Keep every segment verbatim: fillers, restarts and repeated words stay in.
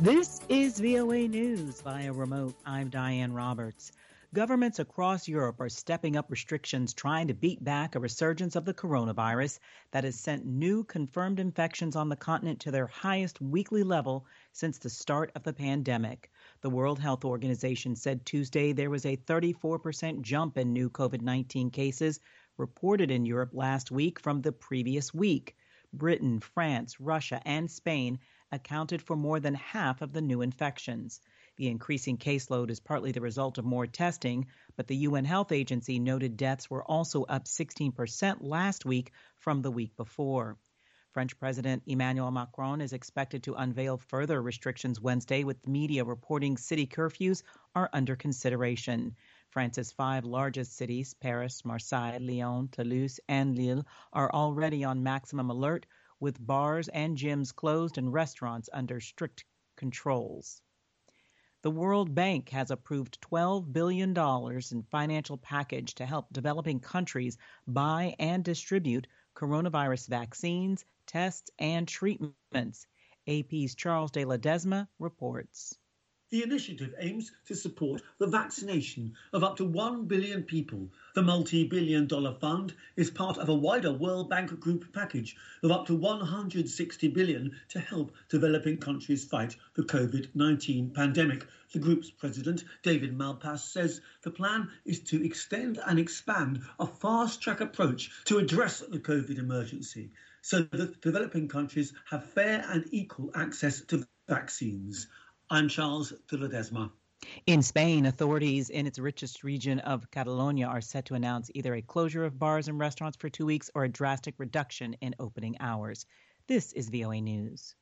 This is V O A News via remote. I'm Diane Roberts. Governments across Europe are stepping up restrictions trying to beat back a resurgence of the coronavirus that has sent new confirmed infections on the continent to their highest weekly level since the start of the pandemic. The World Health Organization said Tuesday there was a thirty-four percent jump in new COVID nineteen cases reported in Europe last week from the previous week. Britain, France, Russia, and Spain accounted for more than half of the new infections. The increasing caseload is partly the result of more testing, but the U N Health Agency noted deaths were also up sixteen percent last week from the week before. French President Emmanuel Macron is expected to unveil further restrictions Wednesday, with media reporting city curfews are under consideration. France's five largest cities, Paris, Marseille, Lyon, Toulouse, and Lille, are already on maximum alert, with bars and gyms closed and restaurants under strict controls. The World Bank has approved twelve billion dollars in financial package to help developing countries buy and distribute coronavirus vaccines, tests, and treatments. A P's Charles de Ledesma reports. The initiative aims to support the vaccination of up to one billion people. The multi-billion dollar fund is part of a wider World Bank Group package of up to one hundred sixty billion dollars to help developing countries fight the COVID nineteen pandemic. The group's president, David Malpass, says the plan is to extend and expand a fast-track approach to address the COVID emergency so that developing countries have fair and equal access to vaccines. I'm Charles de Ledesma. In Spain, authorities in its richest region of Catalonia are set to announce either a closure of bars and restaurants for two weeks or a drastic reduction in opening hours. This is V O A News.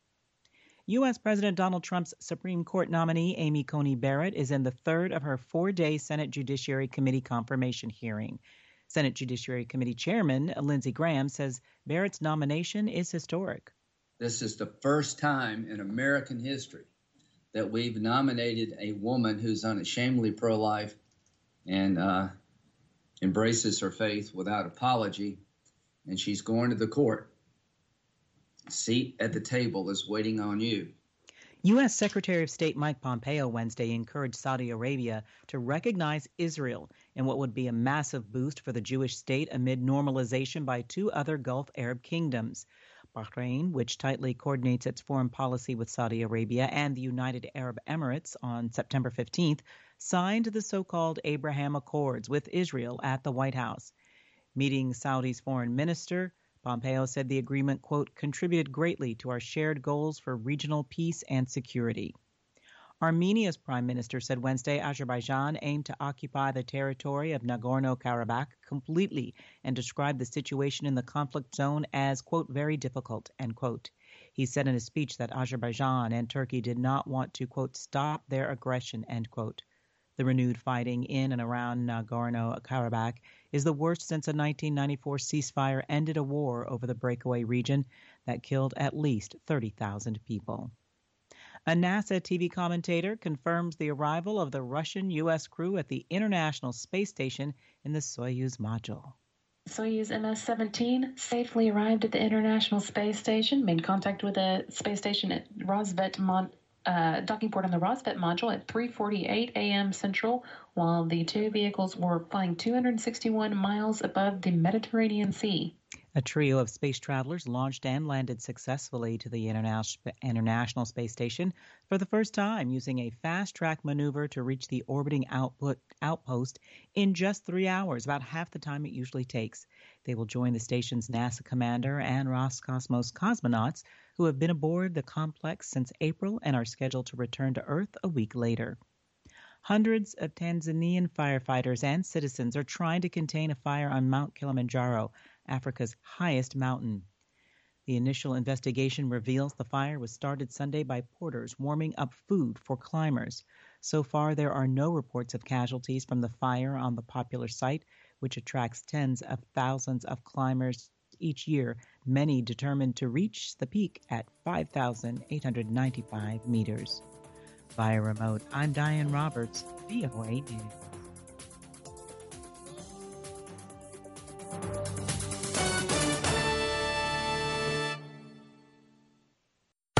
U S. President Donald Trump's Supreme Court nominee, Amy Coney Barrett, is in the third of her four-day Senate Judiciary Committee confirmation hearing. Senate Judiciary Committee Chairman Lindsey Graham says Barrett's nomination is historic. This is the first time in American history that we've nominated a woman who's unashamedly pro-life and uh, embraces her faith without apology, and she's going to the court. A seat at the table is waiting on you. U S. Secretary of State Mike Pompeo Wednesday encouraged Saudi Arabia to recognize Israel in what would be a massive boost for the Jewish state amid normalization by two other Gulf Arab kingdoms. Bahrain, which tightly coordinates its foreign policy with Saudi Arabia, and the United Arab Emirates on September fifteenth, signed the so-called Abraham Accords with Israel at the White House. Meeting Saudi's foreign minister, Pompeo said the agreement, quote, contributed greatly to our shared goals for regional peace and security. Armenia's prime minister said Wednesday Azerbaijan aimed to occupy the territory of Nagorno-Karabakh completely and described the situation in the conflict zone as, quote, very difficult, end quote. He said in a speech that Azerbaijan and Turkey did not want to, quote, stop their aggression, end quote. The renewed fighting in and around Nagorno-Karabakh is the worst since a nineteen ninety-four ceasefire ended a war over the breakaway region that killed at least thirty thousand people. A NASA T V commentator confirms the arrival of the Russian U S crew at the International Space Station in the Soyuz module. Soyuz M S seventeen safely arrived at the International Space Station, made contact with the space station at Rosvet mod, uh, docking port on the Rosvet module at three forty-eight a.m. Central, while the two vehicles were flying two hundred sixty-one miles above the Mediterranean Sea. A trio of space travelers launched and landed successfully to the International Space Station for the first time, using a fast-track maneuver to reach the orbiting output, outpost in just three hours, about half the time it usually takes. They will join the station's NASA commander and Roscosmos cosmonauts, who have been aboard the complex since April and are scheduled to return to Earth a week later. Hundreds of Tanzanian firefighters and citizens are trying to contain a fire on Mount Kilimanjaro, Africa's highest mountain. The initial investigation reveals the fire was started Sunday by porters warming up food for climbers. So far, there are no reports of casualties from the fire on the popular site, which attracts tens of thousands of climbers each year, many determined to reach the peak at five thousand eight hundred ninety-five meters. Via remote, I'm Diane Roberts, V O A News.